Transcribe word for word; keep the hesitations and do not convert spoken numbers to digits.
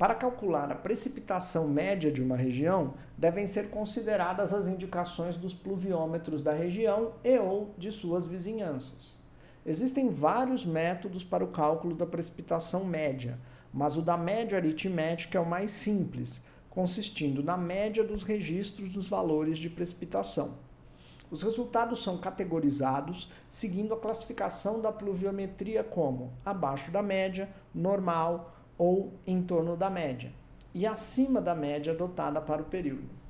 Para calcular a precipitação média de uma região, devem ser consideradas as indicações dos pluviômetros da região e ou de suas vizinhanças. Existem vários métodos para o cálculo da precipitação média, mas o da média aritmética é o mais simples, consistindo na média dos registros dos valores de precipitação. Os resultados são categorizados seguindo a classificação da pluviometria como abaixo da média, normal ou em torno da média, e acima da média adotada para o período.